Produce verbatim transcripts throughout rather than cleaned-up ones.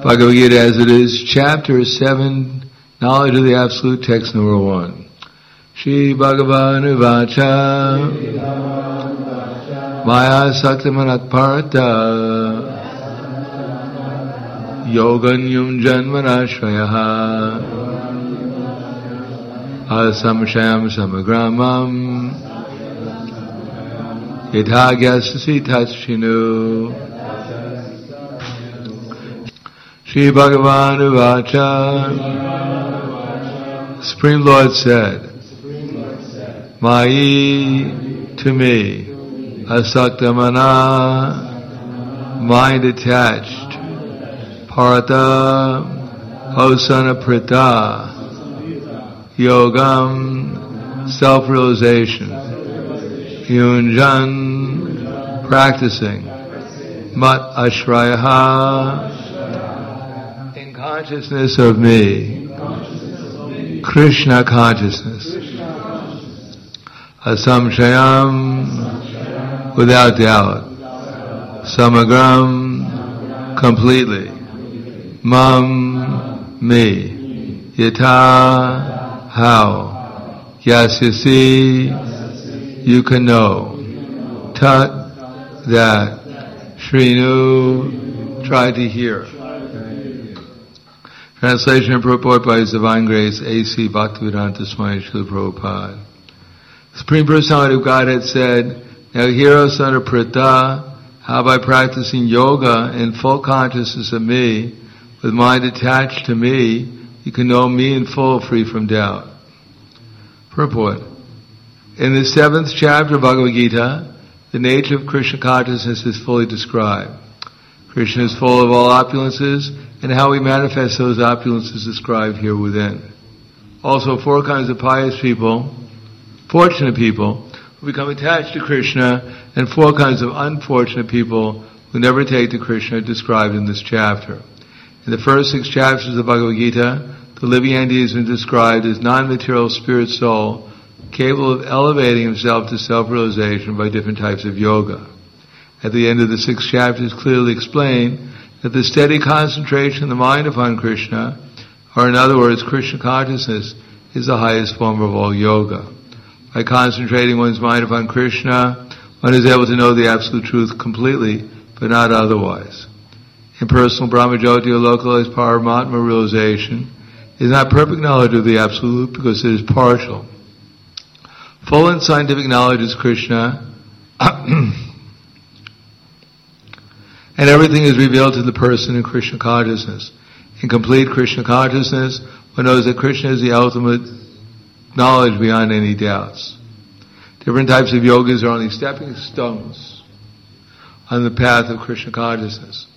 Bhagavad Gita as it is, chapter seven, knowledge of the absolute, text number one. Shri Bhagavan Vacha Maya Saktamanat Parata Yoganyum Janmanashraya Asamshayam Samagramam Yadhagyasasi Tatshinu Shri Bhagavan Vacha Supreme Lord said, Mai to me, Asaktamana, mind attached, Parata, Osana Prita, Yogam, self-realization, Yunjan, practicing, Mat Ashrayaha, in consciousness of me, Krishna consciousness, Asamshayam, without doubt, Samagram, completely, Mam, me, Yata, how, Yasyasi, you can know, Tat, that, Shrinu, try to hear. Translation and purport by His Divine Grace, A C Bhaktivedanta Swami Srila Prabhupada. The Supreme Personality of Godhead said, now hear, O son of Prita, how by practicing yoga in full consciousness of me, with mind attached to me, you can know me in full, free from doubt. Purport. In the seventh chapter of Bhagavad Gita, the nature of Krishna consciousness is fully described. Krishna is full of all opulences, and how he manifests those opulences described here within. Also, four kinds of pious people, fortunate people, who become attached to Krishna, and four kinds of unfortunate people who never take to Krishna, described in this chapter. In the first six chapters of the Bhagavad Gita, the living entity has been described as non-material spirit soul, capable of elevating himself to self-realization by different types of yoga. At the end of the sixth chapter is clearly explained that the steady concentration of the mind upon Krishna, or in other words, Krishna consciousness, is the highest form of all yoga. By concentrating one's mind upon Krishna, one is able to know the absolute truth completely, but not otherwise. Impersonal Brahmajyoti or localized Paramatma realization is not perfect knowledge of the absolute because it is partial. Full and scientific knowledge is Krishna, and everything is revealed to the person in Krishna consciousness. In complete Krishna consciousness, one knows that Krishna is the ultimate knowledge beyond any doubts. Different types of yogas are only stepping stones on the path of Krishna consciousness.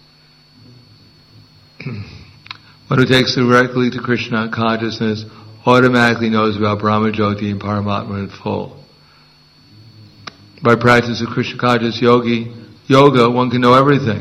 One who takes directly to Krishna consciousness automatically knows about Brahmajyoti and Paramatma in full. By practice of Krishna conscious yogi, yoga, one can know everything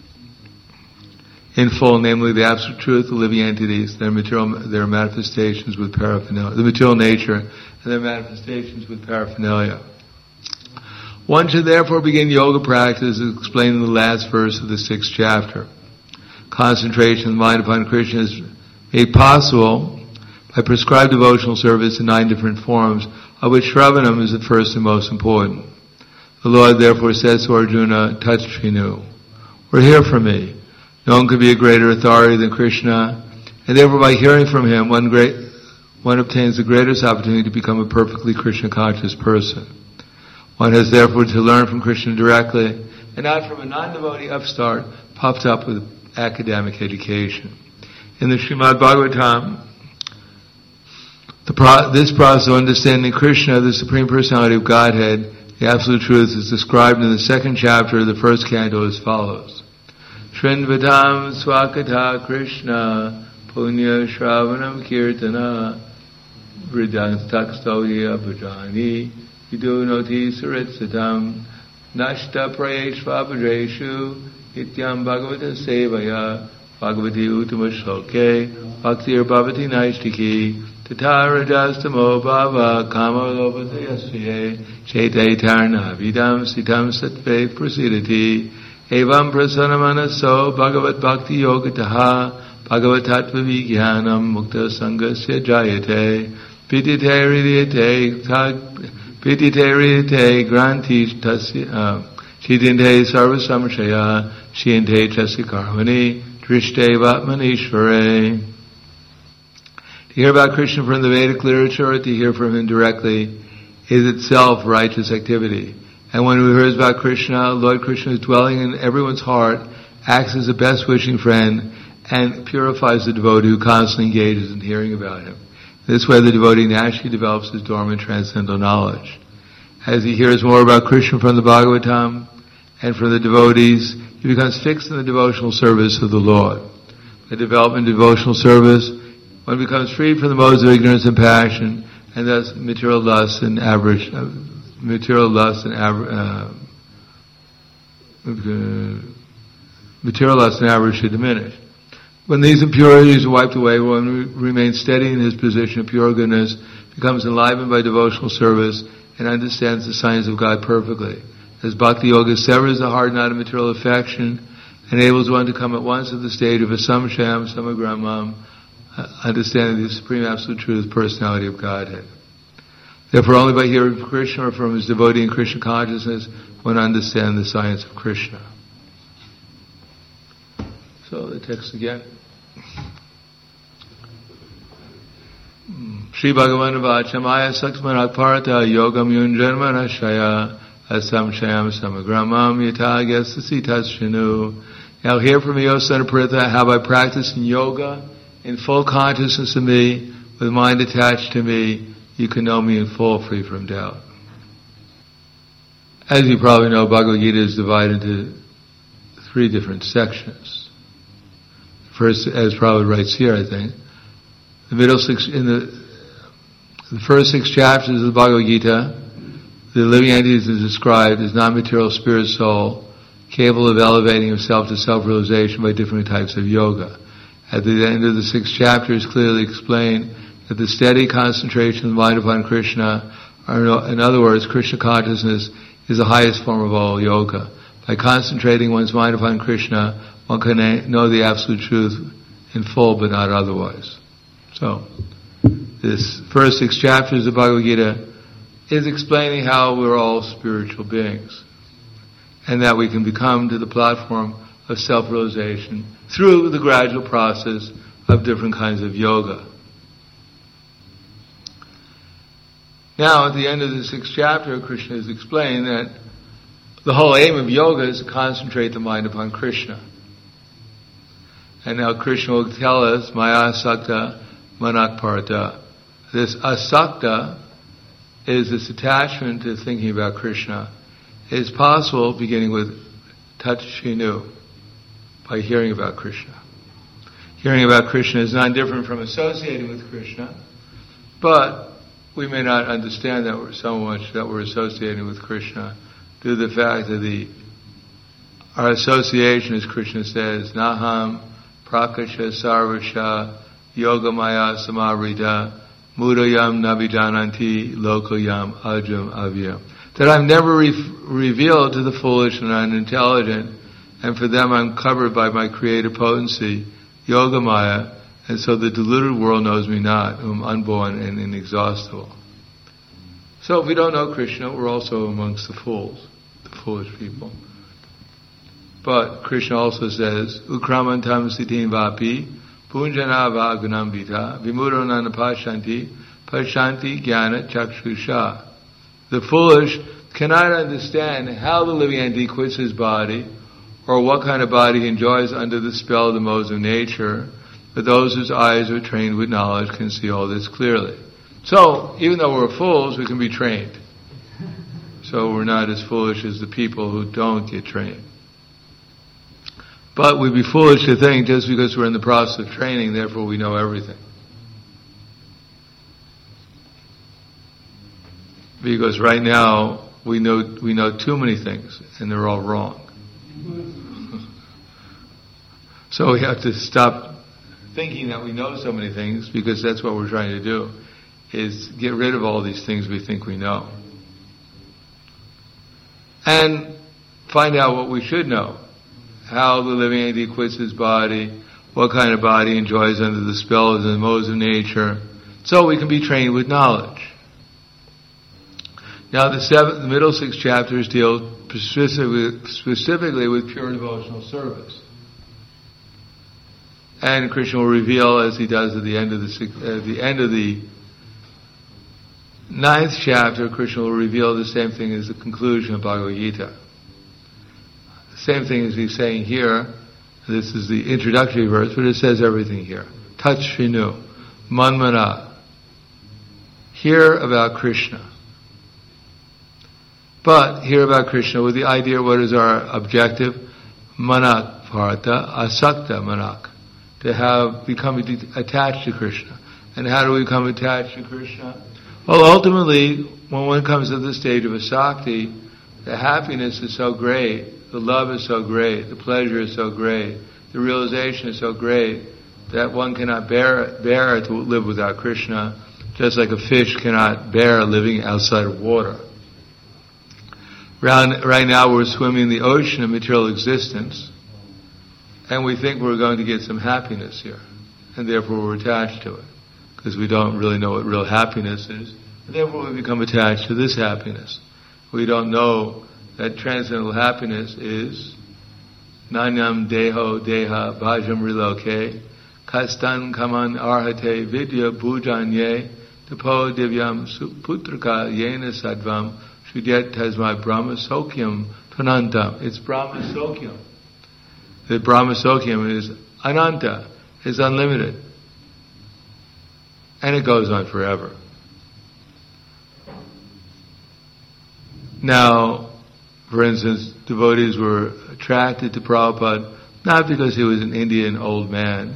in full, namely the absolute truth, the living entities, their material, their manifestations with paraphernalia, the material nature, and their manifestations with paraphernalia. One should therefore begin yoga practice as explained in the last verse of the sixth chapter. Concentration of the mind upon Krishna is made possible by prescribed devotional service in nine different forms, of which Shravanam is the first and most important. The Lord therefore says to Arjuna, Tat Shrinu, or hear from me. No one could be a greater authority than Krishna, and therefore by hearing from him, one great, one obtains the greatest opportunity to become a perfectly Krishna conscious person. One has therefore to learn from Krishna directly, and not from a non-devotee upstart puffed up with academic education. In the Srimad Bhagavatam, the pro- this process of understanding Krishna, the Supreme Personality of Godhead, the Absolute Truth, is described in the second chapter of the first canto as follows. Shrinvatam swakata Krishna punya shravanam kirtana vridanstakstoya bhajani vidunoti saritsatam nashta prayeshvabhadreshu ityam bhagavata sevaya bhagavati uttama shloke bhaktir bhavati naishtiki tatarajas-tamo bhava kama lopata yasye chetai tarna vidam sitam sattve prasidati Evam prasanamanaso bhagavat bhakti yogataha bhagavat tattva vijnanam mukta sangasya jayate pitite ridite pitite ridite granti tasya chidinte sarva samshaya shinte tasya karmani drishte vatmanishvare. To hear about Krishna from the Vedic literature, to hear from him directly, is itself righteous activity. And when we hear about Krishna, Lord Krishna is dwelling in everyone's heart, acts as a best wishing friend, and purifies the devotee who constantly engages in hearing about him. This way the devotee naturally develops his dormant transcendental knowledge. As he hears more about Krishna from the Bhagavatam and from the devotees, he becomes fixed in the devotional service of the Lord. By development of devotional service, one becomes freed from the modes of ignorance and passion, and thus material lust and avarice, uh, material lust and avarice, uh, uh, material lust and avarice should diminish. When these impurities are wiped away, one remains steady in his position of pure goodness, becomes enlivened by devotional service, and understands the science of God perfectly. As Bhakti Yoga severs the hard knot of material affection, enables one to come at once to the state of a samshayam samagramam, understanding the supreme absolute truth, personality of Godhead. Therefore, only by hearing from Krishna or from his devotee in Krishna consciousness, one understands the science of Krishna. So the text again. Shri Bhagavan Vachamaya Saksmanat Parata Yogam Yunjanmana Shaya Asam Shayam Samagramam Yatagyas Sitas Shinu. Now hear from me, O son of Pritha, how by practicing yoga in full consciousness of me, with mind attached to me, you can know me in full, free from doubt. As you probably know, Bhagavad Gita is divided into three different sections. First, as Prabhupada writes here, I think, the middle six, in the, the first six chapters of the Bhagavad Gita, the living entity is described as non-material spirit soul, capable of elevating himself to self-realization by different types of yoga. At the end of the sixth chapter is clearly explained that the steady concentration of the mind upon Krishna, or in other words, Krishna consciousness, is the highest form of all yoga. By concentrating one's mind upon Krishna, one can know the absolute truth in full, but not otherwise. So, this first six chapters of Bhagavad Gita is explaining how we're all spiritual beings, and that we can become to the platform of self-realization through the gradual process of different kinds of yoga. Now, at the end of the sixth chapter, Krishna has explained that the whole aim of yoga is to concentrate the mind upon Krishna. And now Krishna will tell us, Maya Asakta Manak Parata. This asakta is this attachment to thinking about Krishna. It is possible beginning with Tat Shinu, by hearing about Krishna. Hearing about Krishna is not different from associating with Krishna, but we may not understand that we're so much that we're associating with Krishna due to the fact that the our association, as Krishna says, Naham Prakasha Sarvasha Yogamaya Samarita Mudayam Navijananti Lokayam Ajam Avyam. That I'm never re- revealed to the foolish and unintelligent, and for them I'm covered by my creative potency, Yogamaya, and so the deluded world knows me not, whom unborn and inexhaustible. So if we don't know Krishna, we're also amongst the fools, the foolish people. But Krishna also says, Ukramantam sitin vapi, punjana vagunam vita, vimuranana pashanti, pashanti jnana chakshusha. The foolish cannot understand how the living entity quits his body, or what kind of body he enjoys under the spell of the modes of nature, but those whose eyes are trained with knowledge can see all this clearly. So, even though we're fools, we can be trained. So we're not as foolish as the people who don't get trained. But we'd be foolish to think just because we're in the process of training, therefore we know everything. Because right now, we know we know too many things, and they're all wrong. So we have to stop thinking that we know so many things, because that's what we're trying to do, is get rid of all these things we think we know. And find out what we should know. how the living entity quits his body, what kind of body enjoys under the spells and modes of nature, so we can be trained with knowledge. Now the, seven, the middle six chapters deal specifically, specifically with pure devotional service. And Krishna will reveal, as he does at the end of the at the end of the ninth chapter, Krishna will reveal the same thing as the conclusion of Bhagavad Gita. The same thing as he's saying here. This is the introductory verse, but it says everything here. Tat Shrinu, Manmana. Hear about Krishna. But hear about Krishna with the idea, what is our objective? Manak Bharata, Asakta Manak. To have become attached to Krishna. And how do we become attached to Krishna? Well, ultimately, when one comes to the stage of asakti, the happiness is so great, the love is so great, the pleasure is so great, the realization is so great that one cannot bear bear to live without Krishna, just like a fish cannot bear living outside of water. Right, right now, we're swimming in the ocean of material existence. And we think we're going to get some happiness here. And therefore we're attached to it. Because we don't really know what real happiness is. And therefore we become attached to this happiness. We don't know that transcendental happiness is Nanyam Deho Deha Bhajam Riloke Kastan Kaman Arhate Vidya Bhujanye Tapo Divyam Putraka Yena Sadvam Shudyat Tasmai Brahma Sokyam Tanantam. It's Brahma Sokyam. The Brahma Sokyam is Ananta, is unlimited. And it goes on forever. Now, for instance, devotees were attracted to Prabhupada not because he was an Indian old man,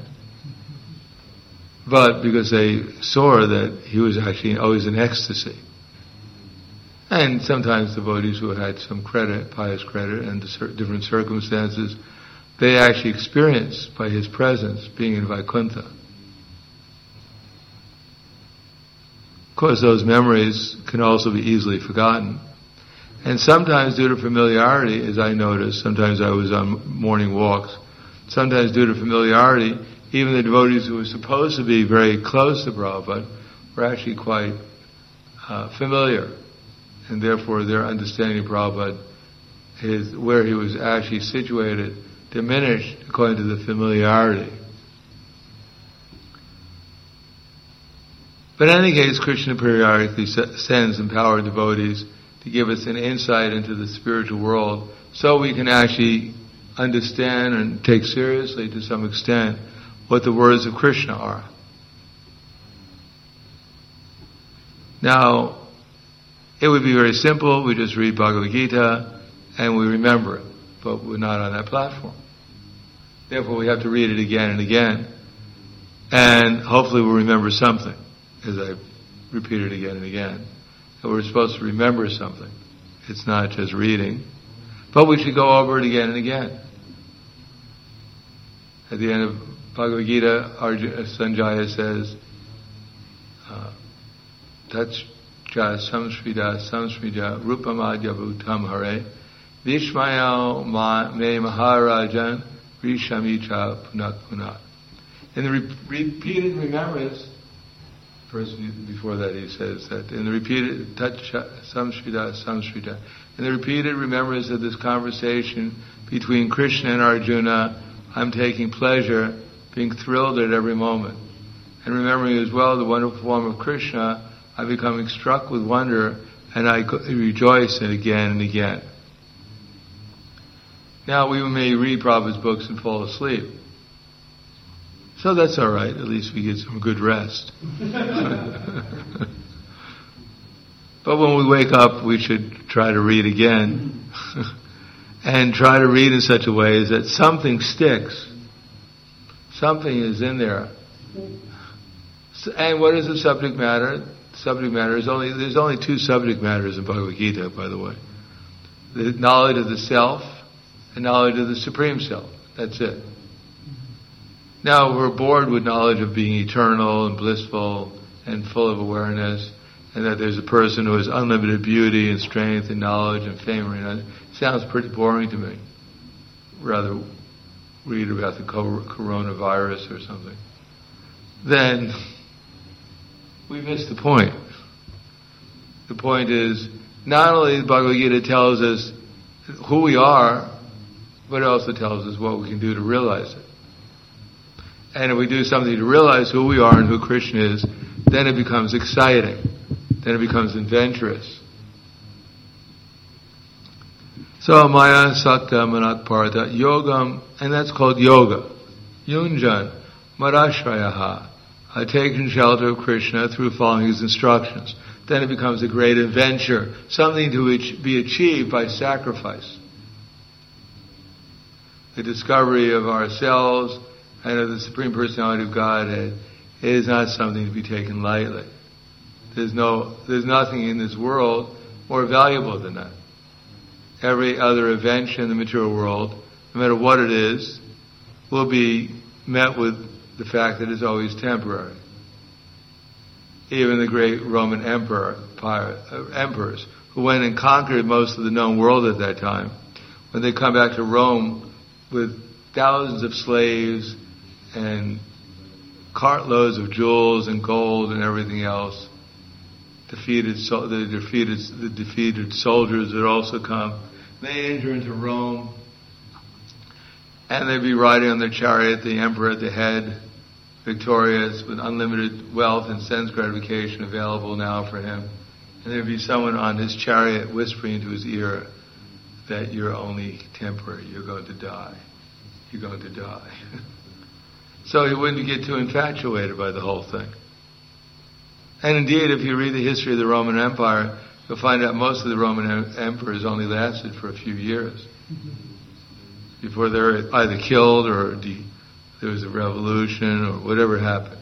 but because they saw that he was actually always in ecstasy. And sometimes devotees who had some credit, pious credit, and different circumstances, they actually experienced by his presence being in Vaikuntha. Of course, those memories can also be easily forgotten. And sometimes due to familiarity, as I noticed, sometimes I was on morning walks, sometimes due to familiarity, even the devotees who were supposed to be very close to Prabhupada were actually quite uh, familiar. And therefore their understanding of Prabhupada, his, where he was actually situated, diminished according to the familiarity. But in any case, Krishna periodically sends empowered devotees to give us an insight into the spiritual world so we can actually understand and take seriously to some extent what the words of Krishna are. Now, it would be very simple. We just read Bhagavad Gita and we remember it, but we're not on that platform. Therefore, we have to read it again and again, and hopefully we'll remember something, as I repeat it again and again. And we're supposed to remember something. It's not just reading, but we should go over it again and again. At the end of Bhagavad Gita, Arjuna, Sanjaya says, Tatcha samshrida samshrida rupamadya bhutam hare vishmayao me maharajan rishamicha punak punak. In the re- repeated remembrance, first before that he says that, in the repeated Tatcha samshrida samshrida, in the repeated remembrance of this conversation between Krishna and Arjuna, I'm taking pleasure, being thrilled at every moment. And remembering as well the wonderful form of Krishna, I'm becoming struck with wonder, and I rejoice in it again and again. Now, we may read Prabhupada's books and fall asleep. So that's all right, at least we get some good rest. But when we wake up, we should try to read again. And try to read in such a way that something sticks. Something is in there. And what is the subject matter? The subject matter is only, there's only two subject matters in Bhagavad Gita, by the way. The knowledge of the self and knowledge of the Supreme Self. That's it. Now, we're bored with knowledge of being eternal and blissful and full of awareness, and that there's a person who has unlimited beauty and strength and knowledge and fame. And it sounds pretty boring to me. Rather read about the coronavirus or something, then we miss the point. The point is, not only the Bhagavad Gita tells us who we are, but it also tells us what we can do to realize it. And if we do something to realize who we are and who Krishna is, then it becomes exciting. Then it becomes adventurous. So Maya Sakta Manak Parata Yogam, and that's called yoga. Yunjan Marashrayaha, uh, taking shelter of Krishna through following his instructions. Then it becomes a great adventure, something to be achieved by sacrifice. The discovery of ourselves and of the Supreme Personality of Godhead is not something to be taken lightly. There's no, there's nothing in this world more valuable than that. Every other invention in the material world, no matter what it is, will be met with the fact that it's always temporary. Even the great Roman emperor, uh, emperors, who went and conquered most of the known world at that time, when they come back to Rome with thousands of slaves and cartloads of jewels and gold and everything else, defeated so, the defeated the defeated soldiers would also come. They enter into Rome, and they'd be riding on their chariot, the emperor at the head, victorious, with unlimited wealth and sense gratification available now for him. And there'd be someone on his chariot whispering into his ear that you're only temporary, you're going to die. You're going to die. So he wouldn't get too infatuated by the whole thing. And indeed, if you read the history of the Roman Empire, you'll find out most of the Roman em- emperors only lasted for a few years before they were either killed or de- there was a revolution or whatever happened.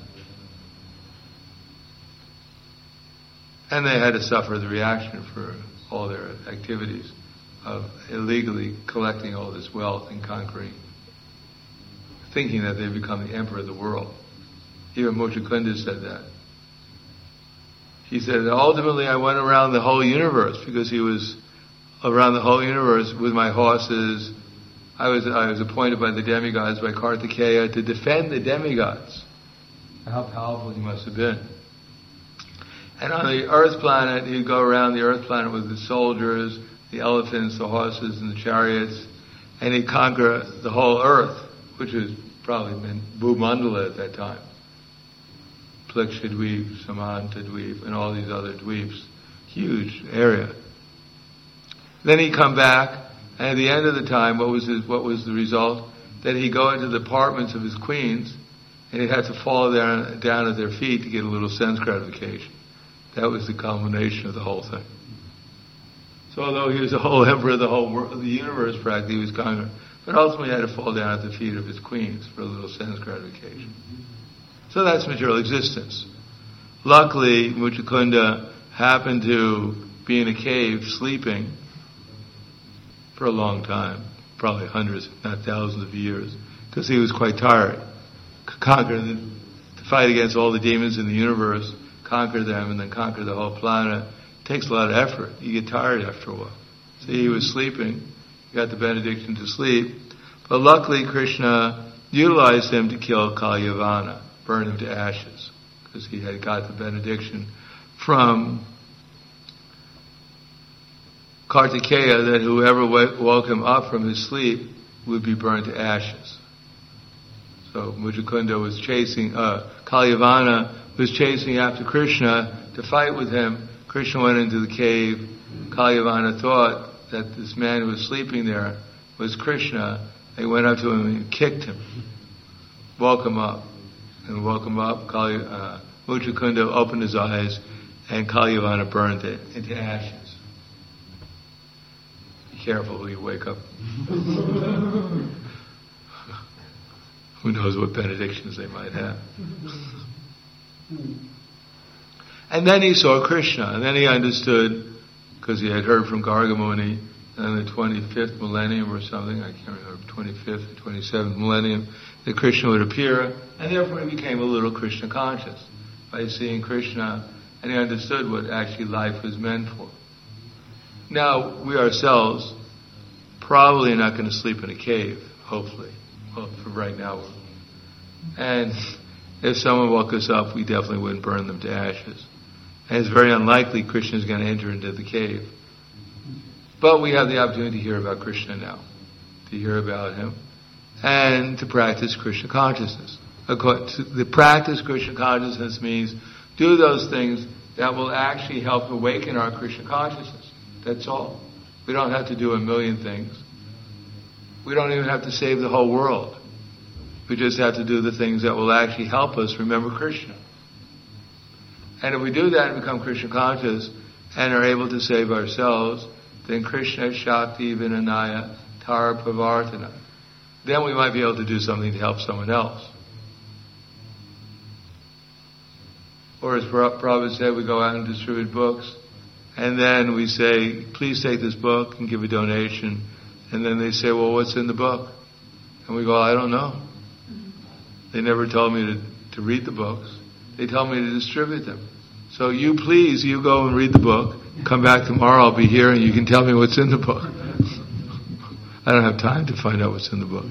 And they had to suffer the reaction for all their activities of illegally collecting all this wealth and conquering, thinking that they'd become the emperor of the world. Even Muchukunda said that. He said that ultimately I went around the whole universe because he was around the whole universe with my horses. I was I was appointed by the demigods, by Kartikeya, to defend the demigods. How powerful he must have been. And on the earth planet, he'd go around the earth planet with the soldiers, the elephants, the horses, and the chariots, and he'd conquer the whole earth, which was probably meant Bhumandala at that time. Pliksha Dweep, Samanta Dweep, and all these other dweeps. Huge area. Then he'd come back, and at the end of the time, what was his, what was the result? That he'd go into the apartments of his queens, and he'd have to fall down, down at their feet to get a little sense gratification. That was the culmination of the whole thing. So although he was the whole emperor of the whole world, of the universe practically, he was conquered, but ultimately he had to fall down at the feet of his queens for a little sense gratification. So that's material existence. Luckily, Muchukunda happened to be in a cave sleeping for a long time, probably hundreds, if not thousands of years, because he was quite tired. Conquer the, to fight against all the demons in the universe, conquer them, and then conquer the whole planet takes a lot of effort. You get tired after a while. So he was sleeping, he got the benediction to sleep, but luckily Krishna utilized him to kill Kalyavana, burn him to ashes, because he had got the benediction from Kartikeya that whoever woke him up from his sleep would be burned to ashes. So Muchukunda was chasing, uh, Kalyavana was chasing after Krishna to fight with him. Krishna went into the cave. Kalyavana thought that this man who was sleeping there was Krishna. They went up to him and kicked him, woke him up. And woke him up. Kali, uh, Muchukunda opened his eyes, and Kalyavana burned it into ashes. Be careful who you wake up. Who knows what benedictions they might have. And then he saw Krishna, and then he understood, because he had heard from Gargamuni in the twenty-fifth millennium or something, I can't remember, twenty-fifth or twenty-seventh millennium, that Krishna would appear, and therefore he became a little Krishna conscious by seeing Krishna, and he understood what actually life was meant for. Now, we ourselves probably are not going to sleep in a cave, hopefully. well, for right now. And if someone woke us up, we definitely wouldn't burn them to ashes. And it's very unlikely Krishna is going to enter into the cave. But we have the opportunity to hear about Krishna now, to hear about him, and to practice Krishna consciousness. The practice Krishna consciousness means do those things that will actually help awaken our Krishna consciousness. That's all. We don't have to do a million things. We don't even have to save the whole world. We just have to do the things that will actually help us remember Krishna. And if we do that and become Krishna conscious and are able to save ourselves, then Krishna Shakti Vinanaya Tara Pravartana. Then we might be able to do something to help someone else. Or as Prabhupada said, we go out and distribute books, and then we say, please take this book and give a donation. And then they say, well, what's in the book? And we go, I don't know. They never told me to, to read the books. They told me to distribute them. So you please, you go and read the book. Come back tomorrow, I'll be here, and you can tell me what's in the book. I don't have time to find out what's in the book.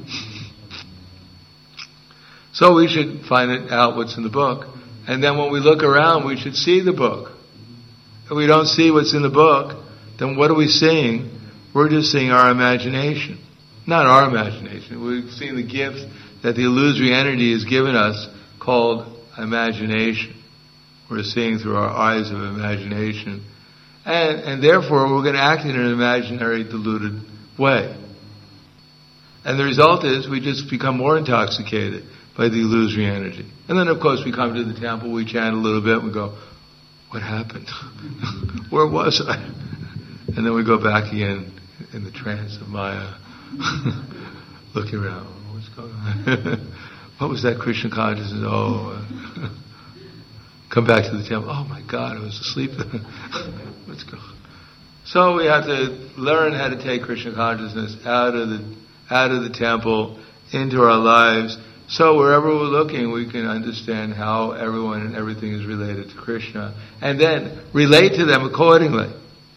So we should find it out what's in the book. And then when we look around, we should see the book. If we don't see what's in the book, then what are we seeing? We're just seeing our imagination. Not our imagination. We're seeing the gift that the illusory entity has given us called imagination. We're seeing through our eyes of imagination. And, and therefore, we're going to act in an imaginary, deluded way. And the result is we just become more intoxicated by the illusory energy. And then, of course, we come to the temple, we chant a little bit, and we go, what happened? Where was I? And then we go back again in the trance of Maya, looking around. What's going on? What was that Krishna consciousness? Oh, uh, come back to the temple. Oh my God, I was asleep. Let's go. So we have to learn how to take Krishna consciousness out of the out of the temple into our lives. So wherever we're looking, we can understand how everyone and everything is related to Krishna, and then relate to them accordingly.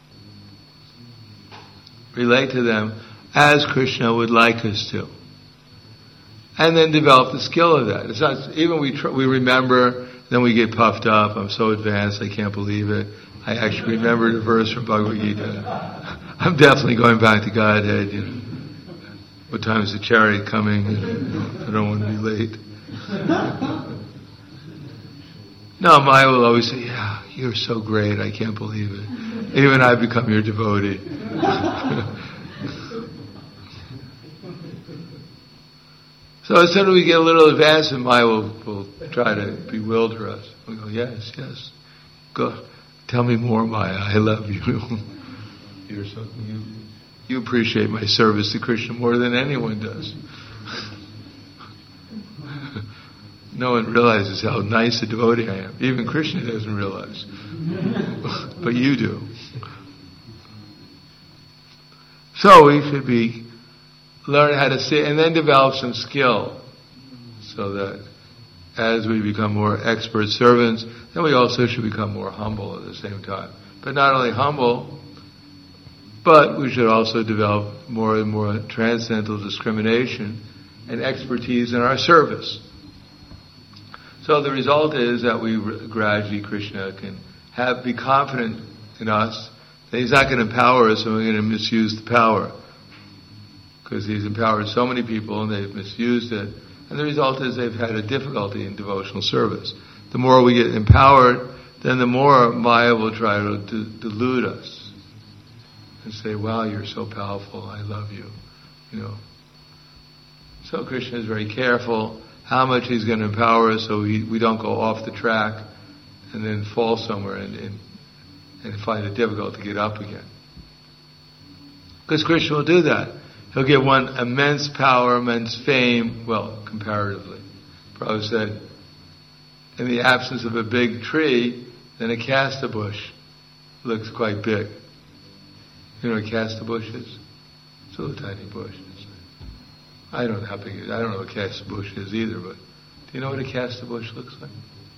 Relate to them as Krishna would like us to. And then develop the skill of that. It's not, even we tr- we remember, then we get puffed up. I'm so advanced, I can't believe it. I actually remembered a verse from Bhagavad Gita. I'm definitely going back to Godhead. You know. What time is the chariot coming? I don't want to be late. No, Maya will always say, yeah, you're so great, I can't believe it. Even I've become your devotee. So as soon as we get a little advanced, Maya will, will try to bewilder us. We go, yes, yes. Go, tell me more, Maya. I love you. You're so, you, you appreciate my service to Krishna more than anyone does. No one realizes how nice a devotee I am. Even Krishna doesn't realize. But you do. So we should be learn how to see, and then develop some skill, so that as we become more expert servants, then we also should become more humble at the same time. But not only humble, but we should also develop more and more transcendental discrimination and expertise in our service. So the result is that we gradually, Krishna can have be confident in us that He's not going to empower us and we're going to misuse the power. Because He's empowered so many people and they've misused it. And the result is they've had a difficulty in devotional service. The more we get empowered, then the more Maya will try to d- delude us. And say, wow, you're so powerful, I love you. You know. So Krishna is very careful how much He's going to empower us so we, we don't go off the track and then fall somewhere and, and, and find it difficult to get up again. Because Krishna will do that. He'll give one immense power, immense fame, well, comparatively. Prabhupada said, in the absence of a big tree, then a castor bush looks quite big. You know what a castor bush is? It's a little tiny bush. It's, I don't know how big it is. I don't know what a castor bush is either, but do you know what a castor bush looks like?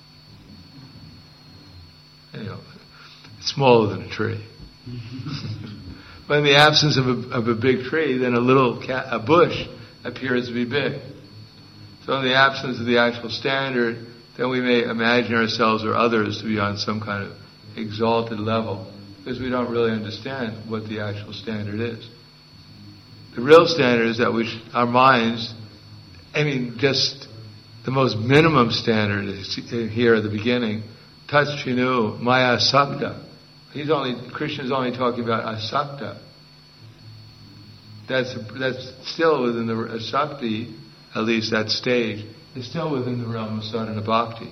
You know, it's smaller than a tree. But in the absence of a, of a big tree, then a little ca- a bush appears to be big. So in the absence of the actual standard, then we may imagine ourselves or others to be on some kind of exalted level, because we don't really understand what the actual standard is. The real standard is that we sh- our minds, I mean, just the most minimum standard is here at the beginning, Tatchinu Maya Sakta. He's only, Krishna is only talking about Asakta. That's, that's still within the Asakti, at least that stage, is still within the realm of sadhana bhakti.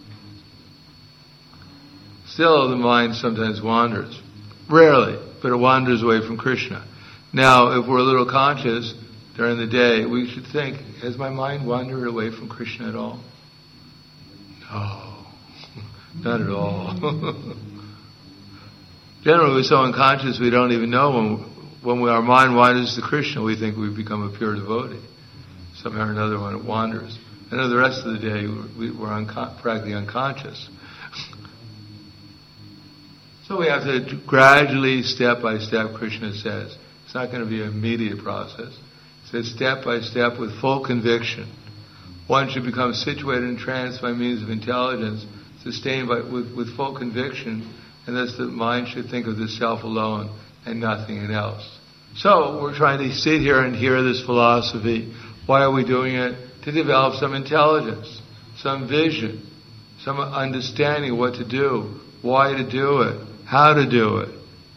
Still, the mind sometimes wanders. Rarely, but it wanders away from Krishna. Now, if we're a little conscious during the day, we should think, has my mind wandered away from Krishna at all? No, not at all. Generally, we're so unconscious we don't even know when, when we, our mind wanders to Krishna, we think we've become a pure devotee. Somehow or another when it wanders. And then the rest of the day, we, we're unco- practically unconscious. So we have to gradually, step by step, Krishna says. It's not going to be an immediate process. It says step by step with full conviction. One should become situated in trance by means of intelligence, sustained by, with, with full conviction, and thus the mind should think of the self alone and nothing else. So we're trying to sit here and hear this philosophy. Why are we doing it? To develop some intelligence, some vision, some understanding of what to do, why to do it, how to do it.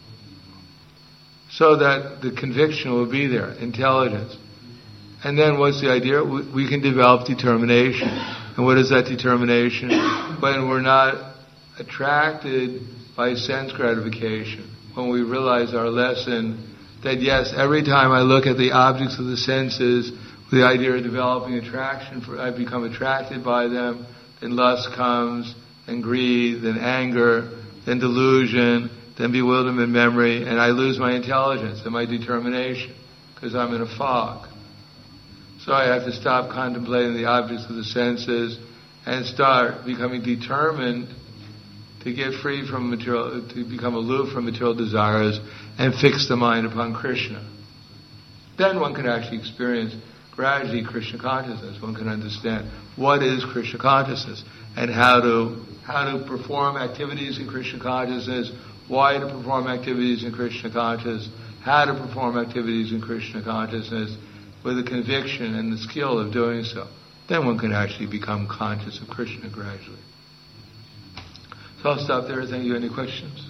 So that the conviction will be there, intelligence. And then what's the idea? We can develop determination. And what is that determination? When we're not attracted by sense gratification. When we realize our lesson that yes, every time I look at the objects of the senses, with the idea of developing attraction, for I become attracted by them, then lust comes, then greed, then anger, then delusion, then bewilderment, memory, and I lose my intelligence and my determination because I'm in a fog. So I have to stop contemplating the objects of the senses and start becoming determined to get free from material, to become aloof from material desires and fix the mind upon Krishna. Then one can actually experience gradually Krishna consciousness. One can understand what is Krishna consciousness and how to how to perform activities in Krishna consciousness, why to perform activities in Krishna consciousness, how to perform activities in Krishna consciousness with the conviction and the skill of doing so. Then one can actually become conscious of Krishna gradually. So I'll stop there. Thank you. Any questions?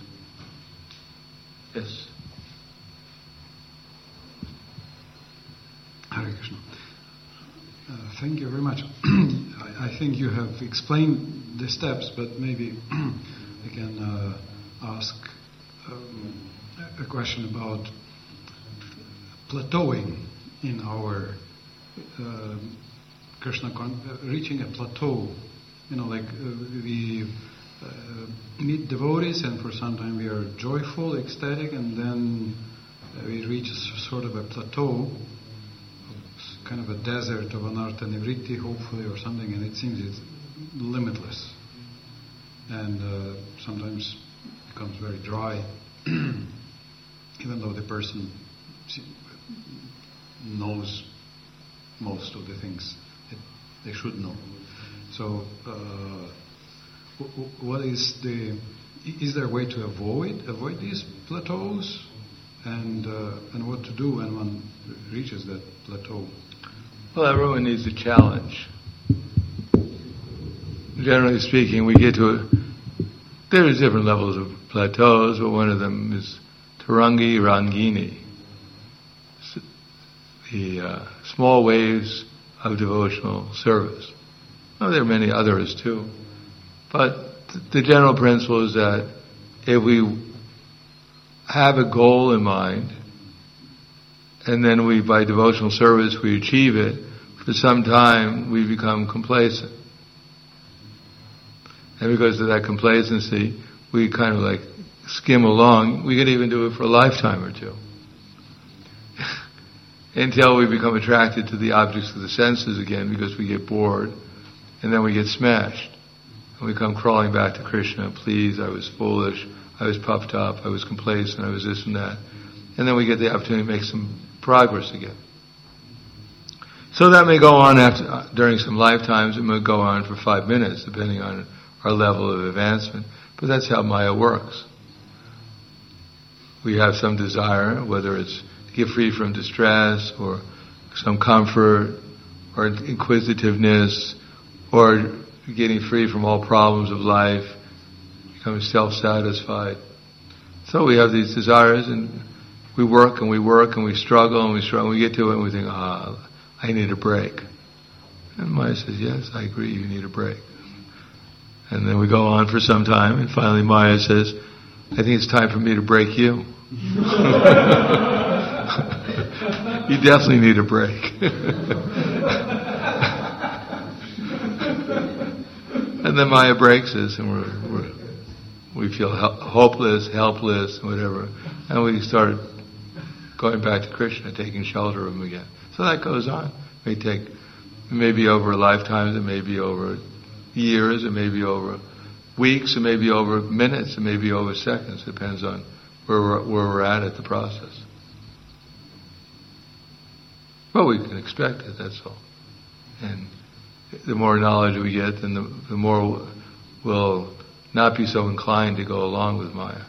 Yes. Hare Krishna. Uh, thank you very much. I, I think you have explained the steps, but maybe I can uh, ask um, a question about plateauing in our uh, Krishna, con- uh, reaching a plateau. You know, like uh, we uh, meet devotees, and for some time we are joyful, ecstatic, and then uh, we reach a, sort of a plateau, kind of a desert of anartha nivritti, hopefully, or something, and it seems it's limitless. And uh, sometimes becomes very dry, even though the person knows most of the things that they should know. So, uh, what is the? Is there a way to avoid avoid these plateaus, and uh, and what to do when one reaches that plateau? Well, everyone needs a challenge. Generally speaking, we get to a, there's different levels of plateaus, but one of them is Tarangi Rangini, the uh, small waves of devotional service. Well, there are many others too, but th- the general principle is that if we have a goal in mind, and then we, by devotional service, we achieve it, for some time we become complacent. And because of that complacency, we kind of like skim along. We could even do it for a lifetime or two. Until we become attracted to the objects of the senses again, because we get bored, and then we get smashed. And we come crawling back to Krishna, please, I was foolish, I was puffed up, I was complacent, I was this and that. And then we get the opportunity to make some progress again. So that may go on after, uh, during some lifetimes, it may go on for five minutes, depending on our level of advancement. But that's how Maya works. We have some desire, whether it's to get free from distress, or some comfort, or inquisitiveness, or getting free from all problems of life, becoming self-satisfied. So we have these desires, and we work and we work and we struggle and we struggle. We get to it and we think, ah, I need a break. And Maya says, yes, I agree, you need a break. And then we go on for some time, and finally Maya says, I think it's time for me to break you. You definitely need a break. And then Maya breaks us, and we're, we're we feel hel- hopeless, helpless, whatever, and we start going back to Krishna, taking shelter of him again. So that goes on. It may take, it may be over lifetimes, it may be over years, it may be over weeks, it may be over minutes, it may be over seconds. It depends on where we're, where we're at at the process. Well, we can expect it, that's all. And the more knowledge we get, then the, the more we'll not be so inclined to go along with Maya.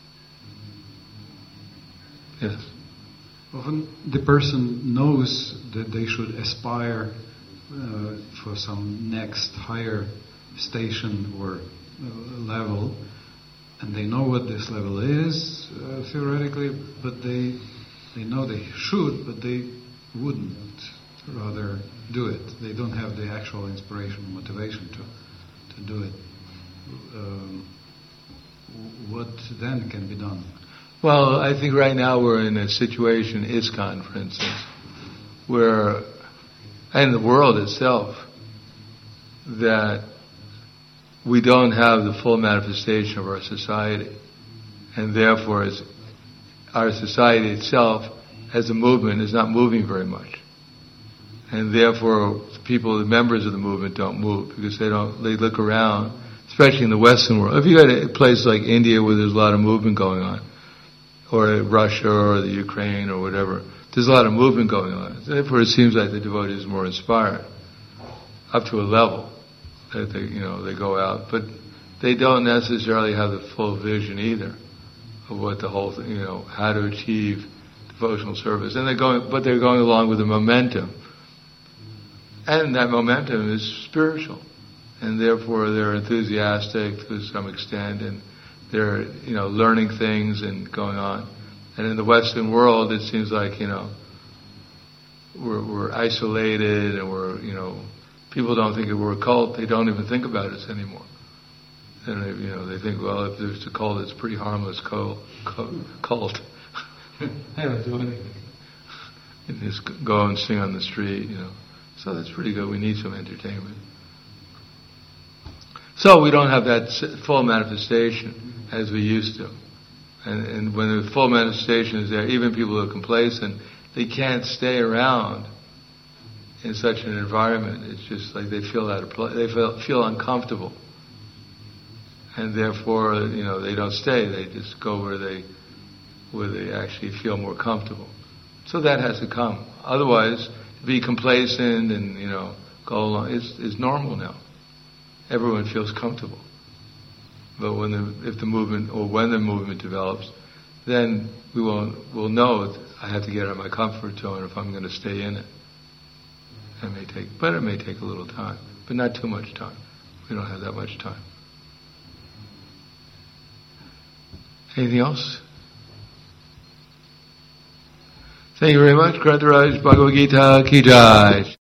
Yes? Often the person knows that they should aspire uh, for some next higher station or uh, level, and they know what this level is, uh, theoretically, but they they know they should, but they wouldn't rather do it. They don't have the actual inspiration, motivation to, to do it. Um, what then can be done? Well, I think right now we're in a situation, ISKCON, for instance, where, and the world itself, that we don't have the full manifestation of our society. And therefore, it's, our society itself, as a movement, is not moving very much. And therefore, people, the members of the movement don't move, because they don't, they look around, especially in the Western world. If you go to a place like India where there's a lot of movement going on, or Russia or the Ukraine or whatever, there's a lot of movement going on. Therefore, it seems like the devotees are more inspired, up to a level that they, you know, they go out, but they don't necessarily have the full vision either of what the whole thing, you know, how to achieve devotional service. And they're going, but they're going along with the momentum, and that momentum is spiritual, and therefore they're enthusiastic to some extent, and they're, you know, learning things and going on. And in the Western world, it seems like, you know, we're, we're isolated, and we're, you know, people don't think that we're a cult. They don't even think about us anymore. And they, you know, they think, well, if there's a cult, it's a pretty harmless cult. cult. They don't do anything. They just go and sing on the street, you know. So that's pretty good. We need some entertainment. So we don't have that full manifestation as we used to. And, and when the full manifestation is there, even people who are complacent, they can't stay around in such an environment. It's just like they feel out of place. They feel, feel uncomfortable. And therefore, you know, they don't stay. They just go where they, where they actually feel more comfortable. So that has to come. Otherwise, to be complacent and, you know, go along, it's, it's normal now. Everyone feels comfortable. But when the, if the movement, or when the movement develops, then we will will know that I have to get out of my comfort zone if I'm going to stay in it. It may take, but it may take a little time, but not too much time. We don't have that much time. Anything else? Thank you very much. Grantaraj Bhagavad Gita Ki Jai.